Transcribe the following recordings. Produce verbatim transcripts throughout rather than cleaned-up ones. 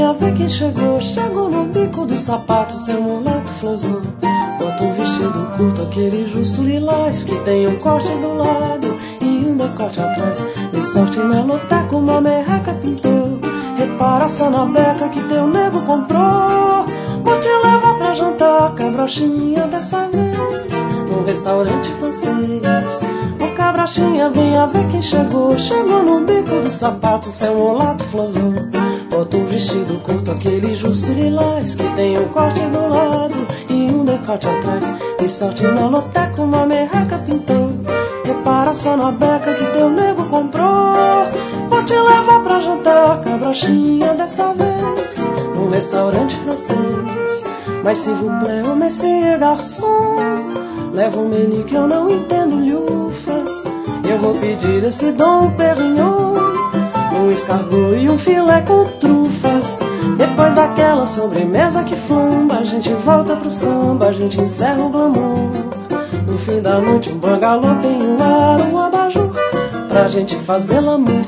venha ver quem chegou. Chegou no bico do sapato, seu mulato flosou. Bota um vestido curto, aquele justo lilás, que tem um corte do lado e um decote atrás. De sorte na loteca uma merreca pintou. Repara só na beca que teu nego comprou. Vou te levar pra jantar, cabrochinha, dessa vez num restaurante francês. Ô cabrochinha, venha ver quem chegou. Chegou no bico do sapato, seu mulato flosou. Bota um vestido curto, aquele justo lilás, que tem um corte do lado e um decote atrás. De sorte na loteca uma merreca pintou. Repara só na beca que teu nego comprou. Vou te levar pra jantar, cabrochinha, dessa vez num restaurante francês. Mas s'il vous plaît, ô monsieur garçom, leva um menu que eu não entendo lhufas. Eu vou pedir esse Dom Perignon, um escargot e um filé com trufas. Depois daquela sobremesa que flamba, a gente volta pro samba, a gente encerra o glamour. No fim da noite um bangalô tem um ar, um abajur, pra gente fazer l'amour.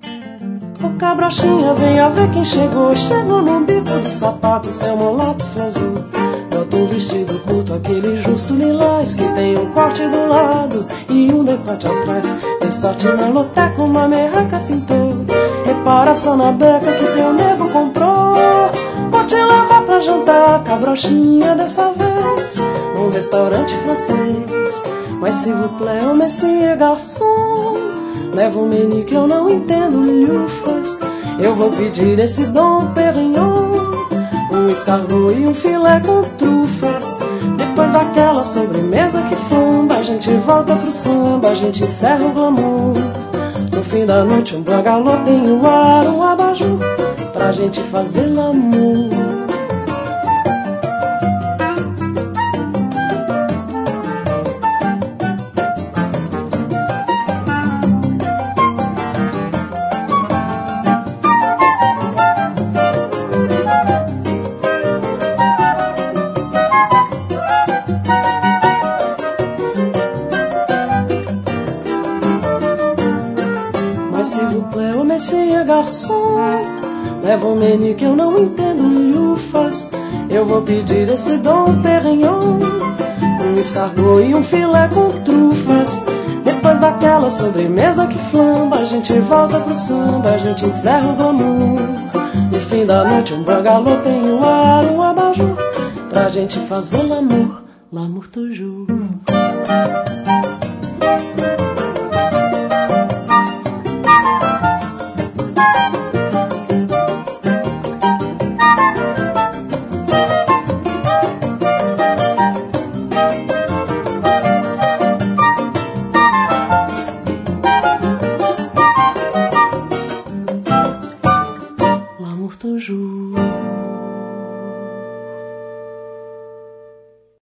Ô cabrochinha, venha ver quem chegou. Chegou no bico do sapato, seu mulato flosou. Bota um vestido curto, aquele justo lilás, que tem um corte do lado e um decote atrás. Tem sorte na loteca uma merreca pintou. Repara só na beca que teu nego comprou. Vou te levar pra jantar, cabrochinha, dessa vez num restaurante francês. Mas s'il vous plaît, ô monsieur garçom, leva um menu que eu não entendo lhufas. Eu vou pedir esse Dom Perignon, um escargot e um filé com trufas. Depois daquela sobremesa que flamba, a gente volta pro samba, a gente encerra o glamour. No fim da noite um bangalô tem um ar, um abajur, pra gente fazer l'amour. Garçom, leva um menu que eu não entendo lhufas. Eu vou pedir esse Dom Perignon, um escargot e um filé com trufas. Depois daquela sobremesa que flamba, a gente volta pro samba, a gente encerra o glamour. No fim da noite um bangalô tem um ar, um abajur, pra gente fazer l'amour, l'amour toujours. Bye.